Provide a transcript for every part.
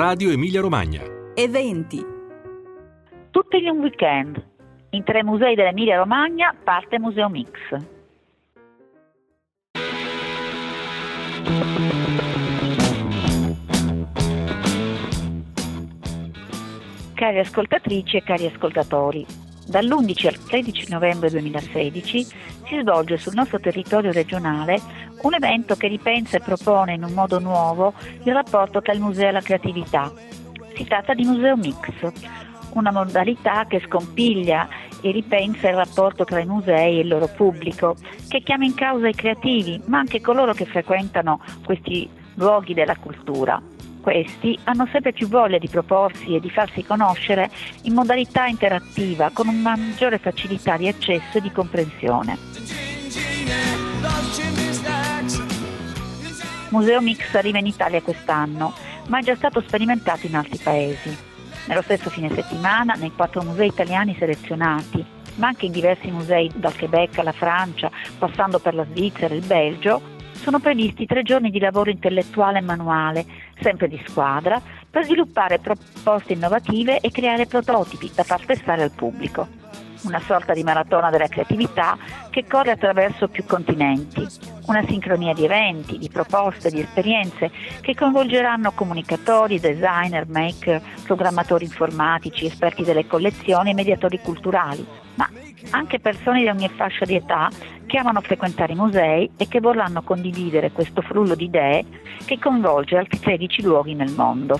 Radio Emilia Romagna. Eventi. Tutti in un weekend. In 3 musei dell'Emilia Romagna parte Museo Mix. Cari ascoltatrici e cari ascoltatori, dall'11 al 13 novembre 2016 si svolge sul nostro territorio regionale un evento che ripensa e propone in un modo nuovo il rapporto tra il museo e la creatività. Si tratta di Museo Mix, una modalità che scompiglia e ripensa il rapporto tra i musei e il loro pubblico, che chiama in causa i creativi, ma anche coloro che frequentano questi luoghi della cultura. Questi hanno sempre più voglia di proporsi e di farsi conoscere in modalità interattiva, con una maggiore facilità di accesso e di comprensione. Museo Mix arriva in Italia quest'anno, ma è già stato sperimentato in altri paesi. Nello stesso fine settimana, nei 4 musei italiani selezionati, ma anche in diversi musei dal Quebec alla Francia, passando per la Svizzera e il Belgio, sono previsti 3 giorni di lavoro intellettuale e manuale, sempre di squadra, per sviluppare proposte innovative e creare prototipi da far testare al pubblico. Una sorta di maratona della creatività che corre attraverso più continenti. Una sincronia di eventi, di proposte, di esperienze che coinvolgeranno comunicatori, designer, maker, programmatori informatici, esperti delle collezioni e mediatori culturali, ma anche persone di ogni fascia di età che amano frequentare i musei e che vorranno condividere questo frullo di idee che coinvolge altri 13 luoghi nel mondo.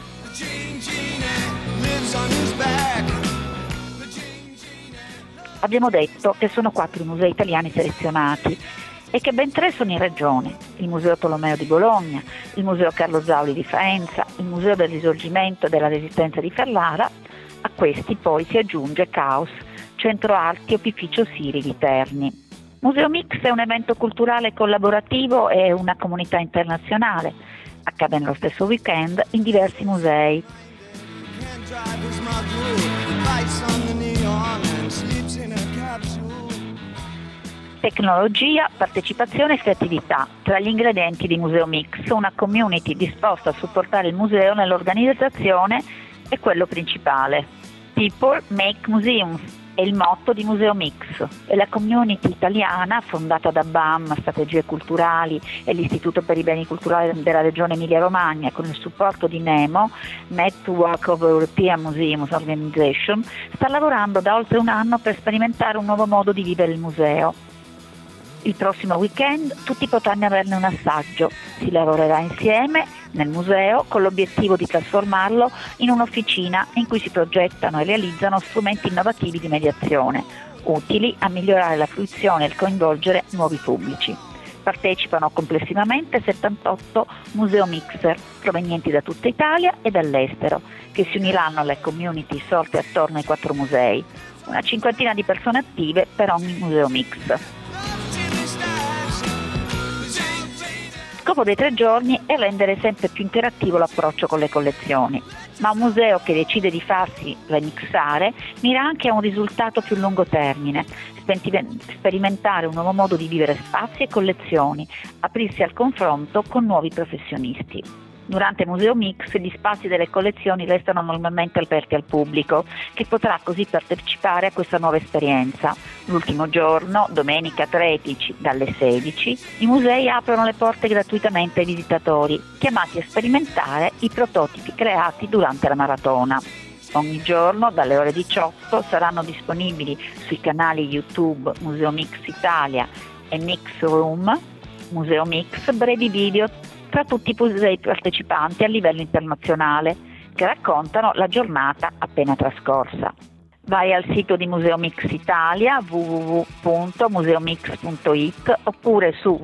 Abbiamo detto che sono 4 i musei italiani selezionati e che ben 3 sono in regione: il Museo Tolomeo di Bologna, il Museo Carlo Zauli di Faenza, il Museo del Risorgimento e della Resistenza di Ferrara. A questi poi si aggiunge Caos, Centro Arti Opificio Siri di Terni. Museo Mix è un evento culturale collaborativo e una comunità internazionale. Accade nello stesso weekend in diversi musei. Tecnologia, partecipazione e creatività tra gli ingredienti di Museo Mix, una community disposta a supportare il museo nell'organizzazione è quello principale. People make museums è il motto di Museo Mix e la community italiana, fondata da BAM, Strategie Culturali e l'Istituto per i Beni Culturali della Regione Emilia-Romagna, con il supporto di NEMO, Network of European Museums Organization, sta lavorando da oltre un anno per sperimentare un nuovo modo di vivere il museo. Il prossimo weekend tutti potranno averne un assaggio. Si lavorerà insieme nel museo con l'obiettivo di trasformarlo in un'officina in cui si progettano e realizzano strumenti innovativi di mediazione, utili a migliorare la fruizione e il coinvolgere nuovi pubblici. Partecipano complessivamente 78 museo mixer provenienti da tutta Italia e dall'estero, che si uniranno alle community sorte attorno ai 4 musei. Una 50ina di persone attive per ogni museo mix. Il scopo dei 3 giorni è rendere sempre più interattivo l'approccio con le collezioni, ma un museo che decide di farsi remixare mira anche a un risultato più lungo termine: sperimentare un nuovo modo di vivere spazi e collezioni, aprirsi al confronto con nuovi professionisti. Durante Museo Mix gli spazi delle collezioni restano normalmente aperti al pubblico, che potrà così partecipare a questa nuova esperienza. L'ultimo giorno, domenica 13 dalle 16, i musei aprono le porte gratuitamente ai visitatori, chiamati a sperimentare i prototipi creati durante la maratona. Ogni giorno dalle ore 18 saranno disponibili sui canali YouTube Museo Mix Italia e Mix Room Museo Mix brevi video tra tutti i musei partecipanti a livello internazionale che raccontano la giornata appena trascorsa. Vai al sito di Museo Mix Italia www.museomix.it oppure su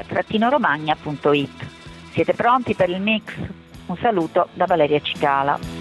www.ibc.regione.emilia-romagna.it. Siete pronti per il mix? Un saluto da Valeria Cicala.